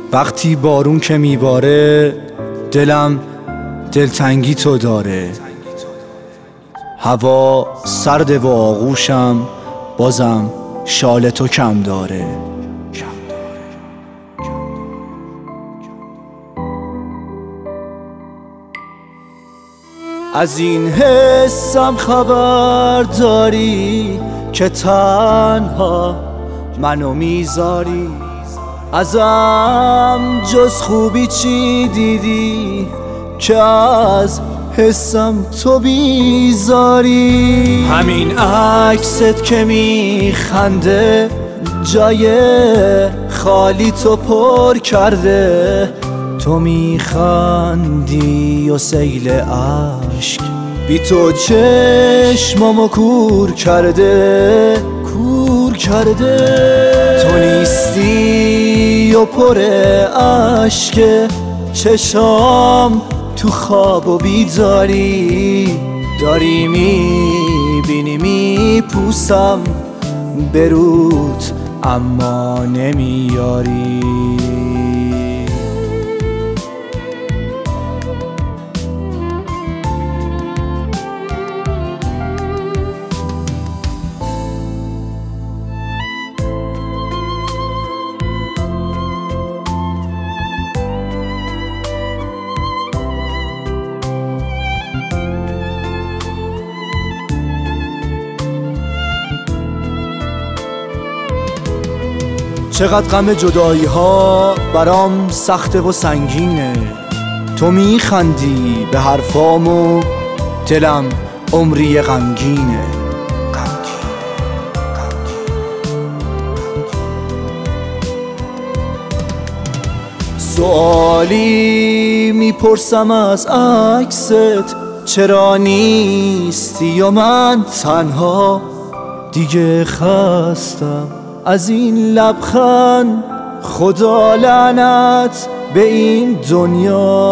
وقتی بارون که میباره دلم دلتنگی تو داره. هوا سرده و آغوشم بازم شال تو کم داره. از این حسم خبر داری که تنها منو میذاری. ازم جز خوبی چی دیدی که از حسم تو بیزاری؟ همین عکست که میخنده جای خالی تو پر کرده. تو میخندی و سیل عشق بی تو چشمامو کور کرده. تو نیستی و پر اشک چشام تو خواب و بیداری. داری میبینی میپوسم برود اما نمیاری. چقدر غم جدایی ها برام سخته و سنگینه. تو میخندی به حرفام و دلم عمری غمگینه. سوالی میپرسم از عکست چرا نیستی و من تنها؟ دیگه خستم از این لبخند، خدا لعنت به این دنیا.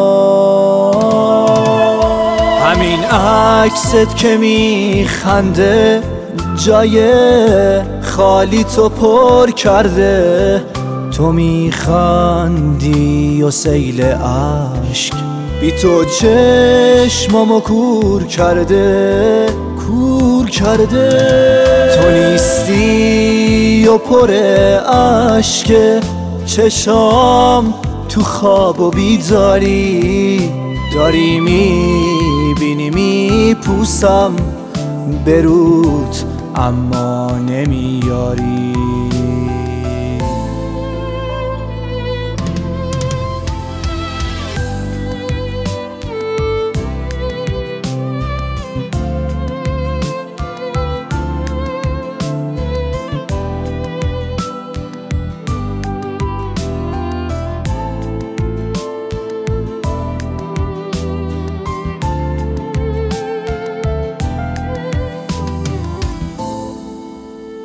همین عکست که میخنده جای خالی تو پر کرده. تو میخندی و سیل عشق بی تو چشمامو کور کرده. تو نیستی و پر اشک چشام تو خواب و بیداری. داری میبینی میپوسم برود اما نمیاری.